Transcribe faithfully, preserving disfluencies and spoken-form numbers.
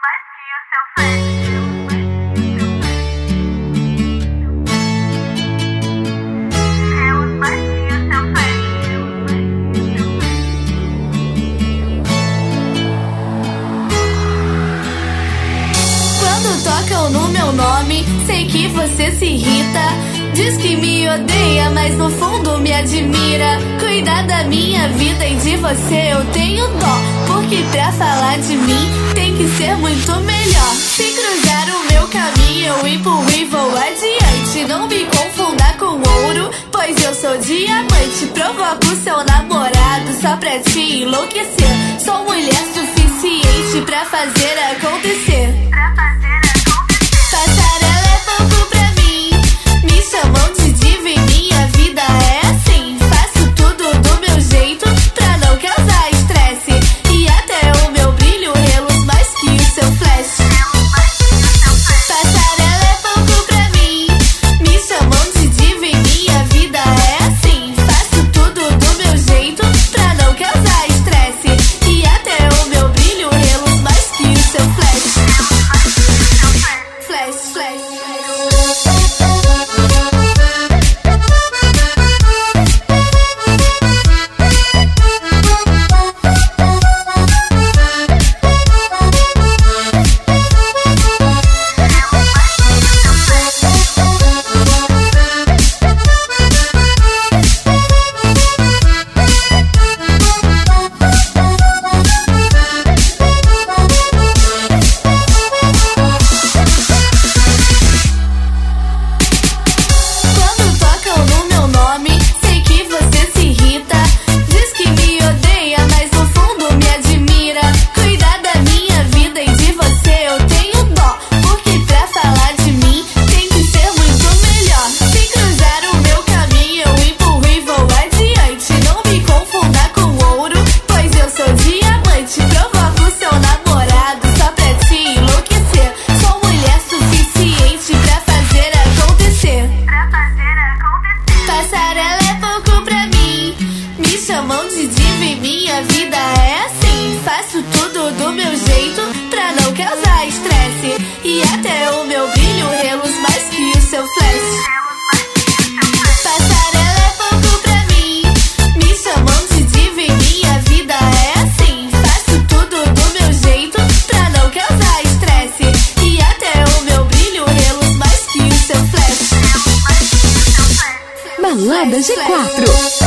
mais que o seu flash. Temos mais que o seu flash. Quando tocam no meu nome, sei que você se irrita. Diz que me odeia, mas no fundo me admira. Cuidar da minha vida e de você eu tenho dó, porque pra falar de mim tem que ser muito melhor. Se cruzar o meu caminho eu empurro e vou adiante. Não me confunda com ouro, pois eu sou diamante. Provoco seu namorado só pra te enlouquecer. Sou mulher suficiente pra fazer acontecer. Pra fazer acontecer. Passarela é pouco pra mim, me chamam de diva e minha vida é assim. Faço tudo do meu jeito pra não causar estresse. E até o meu brilho reluz mais que o seu flash. Temos mais que o seu flash. Passarela é pouco pra mim, me chamam de diva e minha vida é assim. Faço tudo do meu jeito pra não causar estresse. E até o meu brilho reluz mais que o seu flash. Temos mais que o seu flash. Flash, flash. Quando tocam no meu nome, sei que você se irrita. Diz que me odeia, mas no fundo me admira. Cuidar da minha vida e de você eu tenho dó, porque pra falar de mim tem que ser muito melhor. Se cruzar o meu caminho eu empurro e vou adiante. Não me confunda com ouro, pois eu sou diamante. Provoco seu namorado só pra te enlouquecer. Sou mulher suficiente pra fazer acontecer. Pra fazer acontecer. Passarela é pouco pra mim, me chamam de diva e minha vida é assim. Faço tudo do meu jeito pra não causar estresse. E até o meu brilho reluz mais que o seu flash. Temos mais que o seu flash. Passarela é pouco pra mim, me chamam de diva e minha vida é assim. Faço tudo do meu jeito pra não causar estresse. E até o meu brilho reluz mais que o seu flash. Temos mais que o seu flash. Balada G quatro.